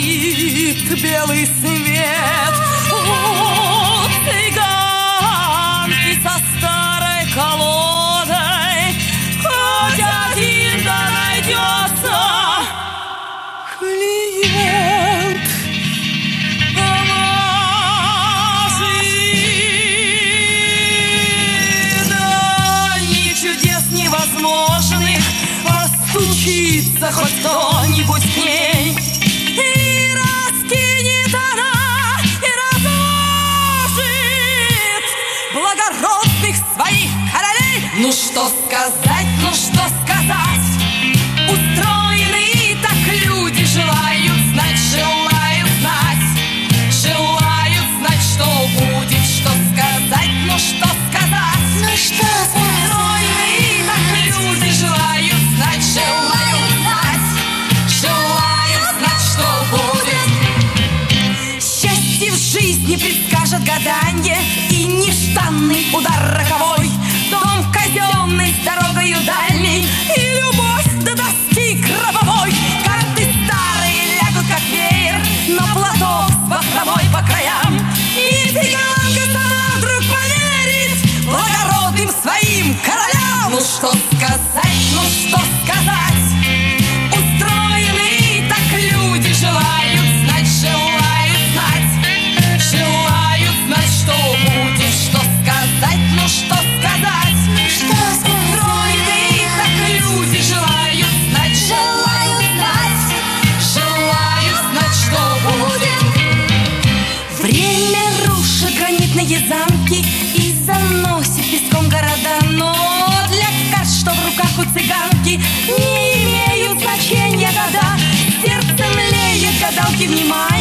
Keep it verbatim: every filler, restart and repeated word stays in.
горит белый свет. Вот цыганки со старой колодой, хоть один да найдется клиент. Поможи, да ни чудес невозможных, постучится хоть кто-нибудь к ней, и раскинет она, и разложит благородных своих королей. Ну что сказать, ну что сказать, устроены так люди, желают знать, желают знать, желают знать, что будет, что сказать, ну что сказать, Ну что сказать? устроены так люди, желают знать, желают знать, желают знать, что будет. Счастье в жизни предскажет гаданье, и нежданный удар роковой, дом казенный с дорогою дальней, и любовь до доски гробовой. Карты старые лягут как веер на платок с бахромой по краям, и цыганка сама вдруг поверит благородным своим королям. Ну что сказать, ну что сказать, устроены так люди, желают знать, желают знать, желают знать, что будет, что сказать, ну что сказать, Что сказать? устроены так люди, желают знать, желают знать, желают знать, что будет. Время рушит гранитные замки и заносит песком города, но для карт, что в руках у цыганки, не имеют значения года. Сердце млеет, гадалки внимают.